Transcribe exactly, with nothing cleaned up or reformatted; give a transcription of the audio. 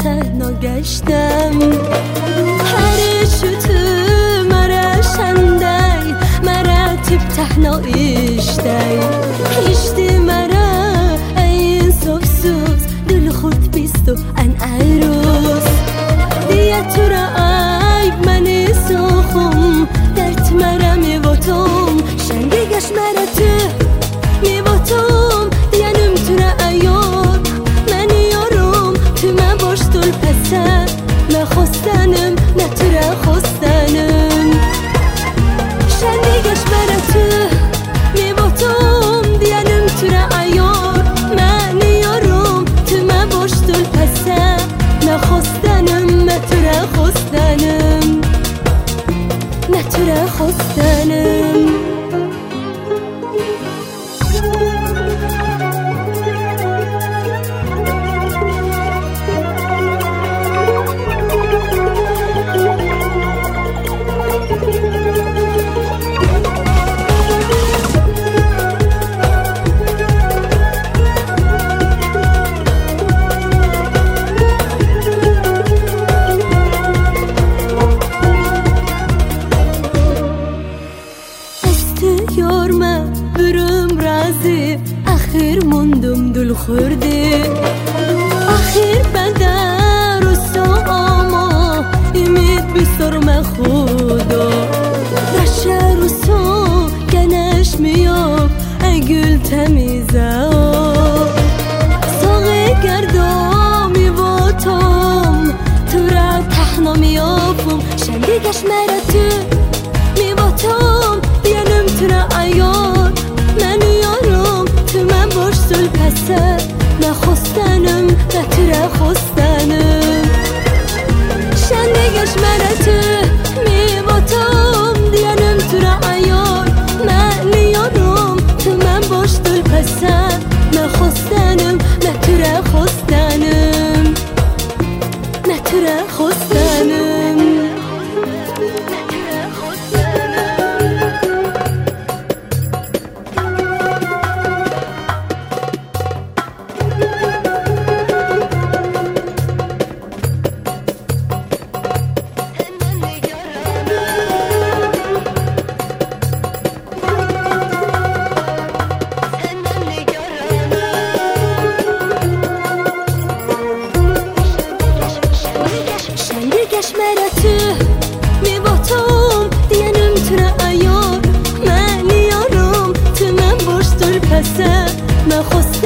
تهنا گشتم هرشو تو مرا شندی مرا تب تهنا ایشتی ایشتی مرا این سفسوس دل خود بیست و ان عروس دیه تو را عیب منی سخم درت مرا میوتم شندگش مرا تو میوتم دیانم تو را ایار من یارم تو من باش دل پسر من خواستنم نه تو را خواستنم شندگش مرا تو میوتم دیانم تو را ایار من یارم تو من باش دل پسر من خواستنم نه تو را خواستنم نه تو را خواستنم yorma bürüm razı Ahir mundum dul khurdi Ahir bedar usta ama Ümit bisorma khuda Raşar usta geneş miyab Ey gül temize Sağı gerdam mivatam Tura tahna miyabum Şendigeş mera tu mivatam دیانم تو را ایار من یارم تو من باش دل پسر نخواستنم نه تو را خواستنم شندگش مرا تو میواتم دیانم تو را ایار من یارم تو من باش دل پسر نخواستنم نه تو را خواستنم نه تو را خواستنم شندگش مرا تو میواتم دیانم تو را ایار من یارم تو من باش دل پسر من خواستم